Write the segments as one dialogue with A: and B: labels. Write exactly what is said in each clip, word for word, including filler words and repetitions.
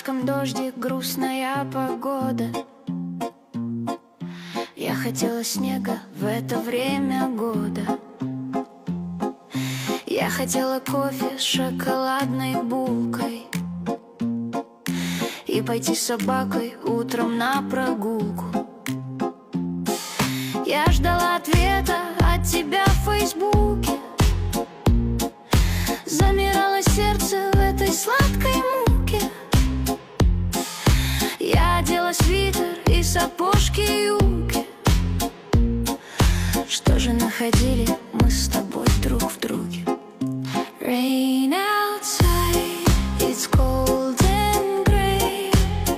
A: окошком дождик, грустная погода. Я хотела снега в это время года. Я хотела кофе с шоколадной булкой и пойти с собакой утром на прогулку. Я ждала ответа от тебя в Фейсбуке. Замирало сердце в этой сладкой муке. Я одела свитер и сапожки-юбки. Что же находили мы с тобой друг в друге? Rain outside, it's cold and gray,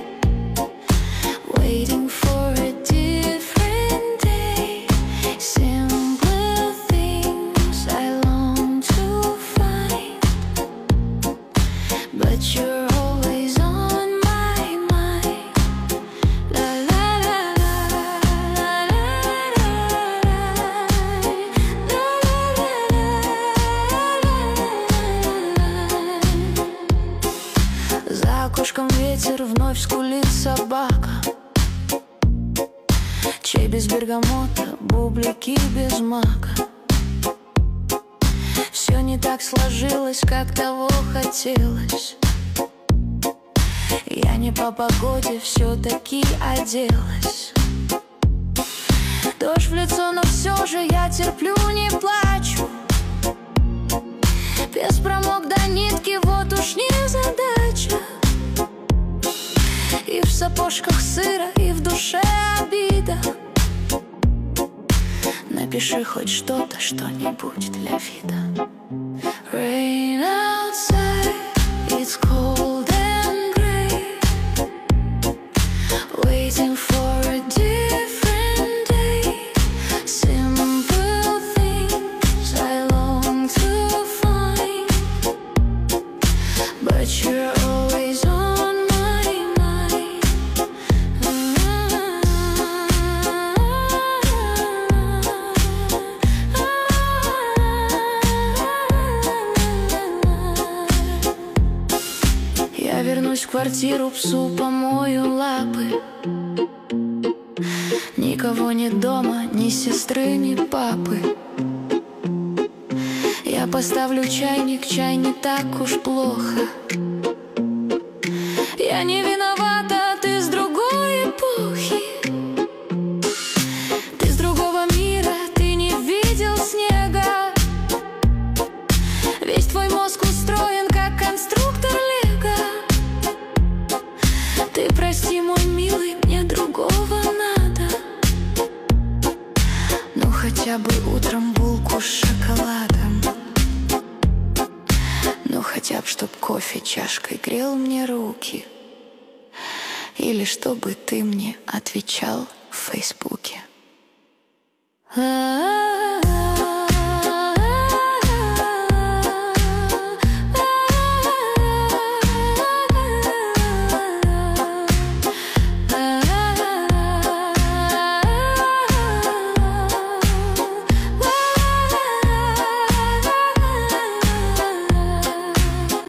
A: waiting for a different day. Simple things I long to find, but you're always on my mind. La la la la la la la. За окошком ветер, вновь скулит собака. Чай без бергамота, бублики без мака. Все не так сложилось, как того хотелось. Я не по погоде все-таки оделась. Дождь в лицо, но все же я терплю, не плачу. Без промок до нитки, вот уж не задача. И в сапожках сыро, и в душе обида. Напиши хоть что-то, что-нибудь для вида. Rain outside, it's cold and gray, waiting for a different day. Simple things I long to find, but you're always on my mind. Я вернусь в квартиру, псу помою лапы. Никого нет дома, ни сестры, ни папы. Я поставлю чайник, чай не так уж плохо. Я не виновата, ты с другой эпохи. Ты с другого мира, ты не видел снега. Весь твой мозг устроен, как конструктор Лего. Ты прости, мой милый, мне другого надо. Ну хотя бы утром булку с шоколадом. Ну хотя бы, чтоб кофе чашкой грел мне руки. Или чтобы ты мне отвечал в Фейсбуке. А-а-а.